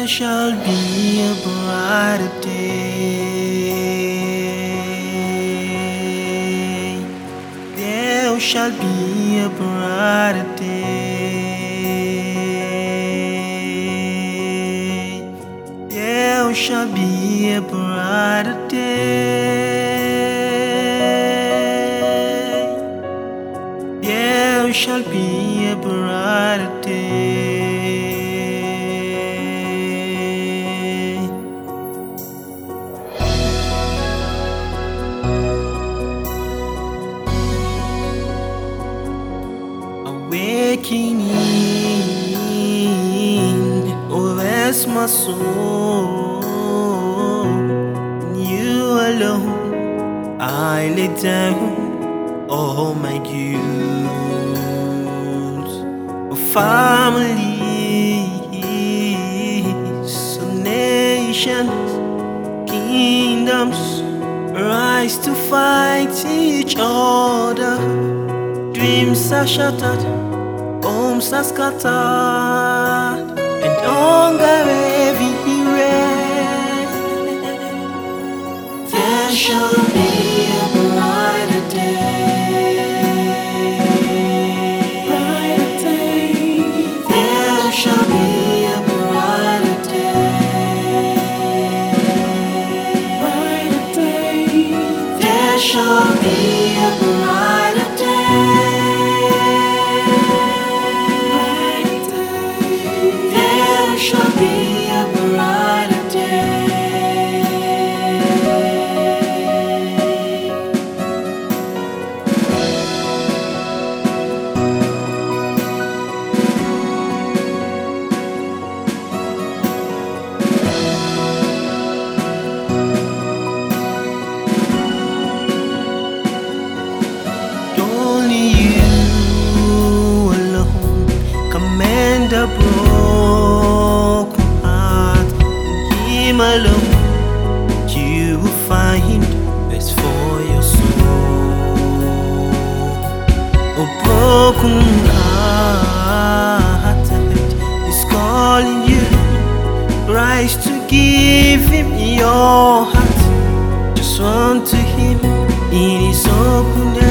There shall be a brighter day. There shall be a brighter day. There shall be a brighter day. There shall be a brighter day. Awakening, oh that's my soul. In you alone I lay down all my guilt. Oh, families, oh, nations, kingdoms rise to fight each other. Dreams are shattered, homes are scattered, and hunger everywhere. There shall be a brighter day. Brighter day. There shall be a brighter day. Brighter day. There shall be a brighter day. There shall be a brighter day. Only you alone can mend a broken heart. Him alone you will find rest for your soul. A broken hearted is calling you. Rise to give him your heart. Just run to him in his open